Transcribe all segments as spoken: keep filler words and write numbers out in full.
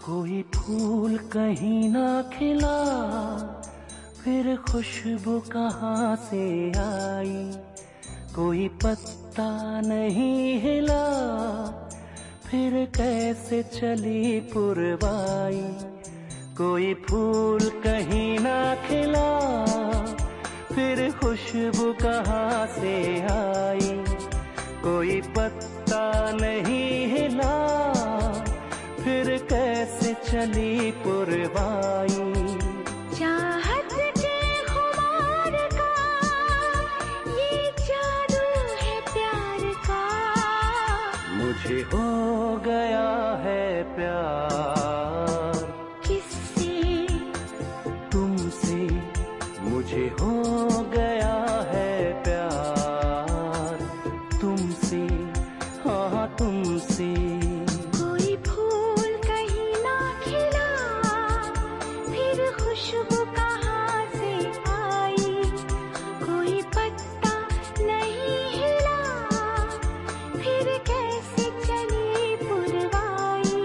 कोई फूल कहीं ना खिला, फिर खुशबू कहाँ से आई। कोई पत्ता नहीं हिला, फिर कैसे चली पुरवाई। कोई फूल कहीं ना खिला, फिर खुशबू कहाँ से आई। कोई पत्ता नहीं हिला, फिर कैसे चली पुरवाई। चाहत के खुमार का ये जादू है प्यार का, मुझे हो गया है प्यार किससे? तुमसे। मुझे हो गया है प्यार तुमसे, हाँ तुमसे। कोई फूल कहीं ना खिला, फिर खुशबू कहाँ से आई। कोई पत्ता नहीं हिला, फिर कैसे चली पुरवाई।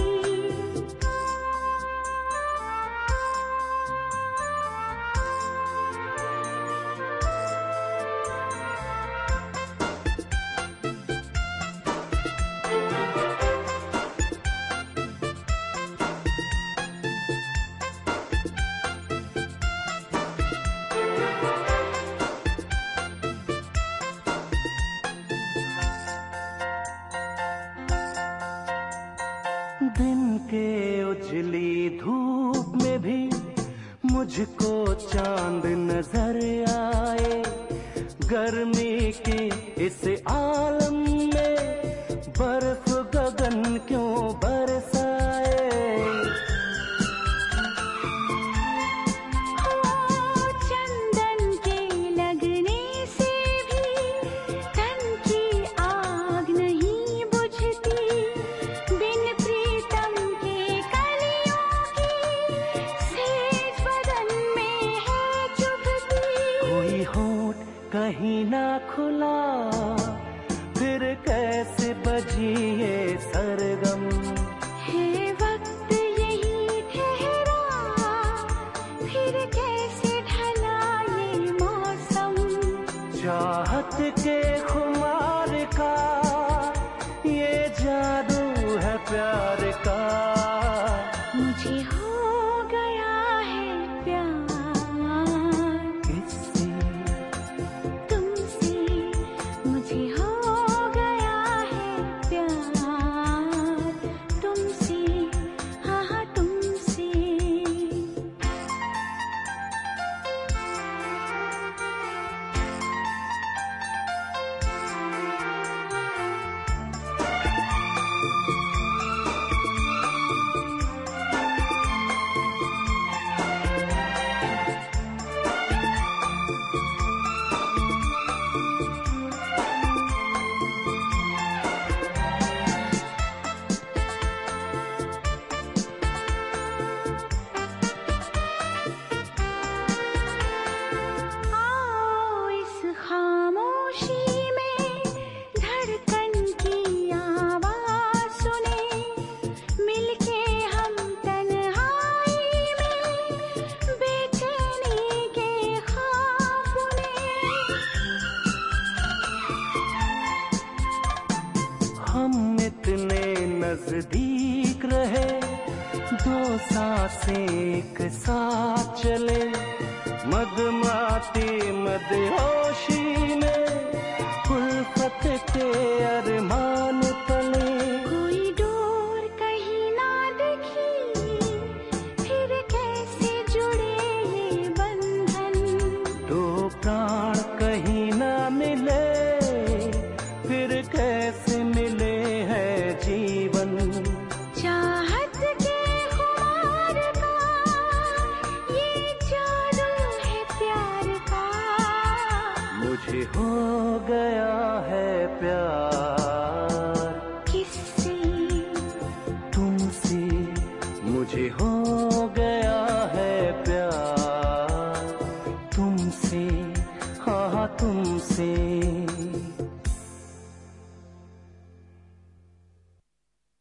दिन के उजली धूप में भी मुझको चांद नजर आए। गर्मी के इस आलम में बर्फ गगन क्यों बरसाए। चंदन के लगने से भी तन की आग नहीं बुझती। बिन प्रीतम के कलियों की सेज बदन में है चुभती। कोई होठ कहीं ना खुला, फिर कैसे बजी ये सरगम। है वक्त यही ठहरा, फिर कैसे ढला ये मौसम। चाहत के खुमार का ये जादू है प्यार का, मुझे हो गया है प्यार किससे? तुमसे। मुझे हो गया है प्यार तुमसे, हाँ हाँ तुमसे। आओ इस खामोशी में धड़कन की आवाज सुने। मिलके हम तन्हाई में बेचैनी के ख्वाब बुने। हम इतने नजदीक रहे, दो सांसें एक साथ चले। मदमाती मदहोशी में उल्फत के अरमान तले। कोई डोर कहीं ना दिखी, फिर कैसे जुड़े ये बंधन। दो प्राण कहीं ना मिले, फिर कैसे मिले है जीवन। चाहत के खुमार का ये जादू है प्यार का, मुझे हो गया है प्यार किससे? तुमसे। मुझे हो गया है प्यार तुमसे, हाँ तुमसे।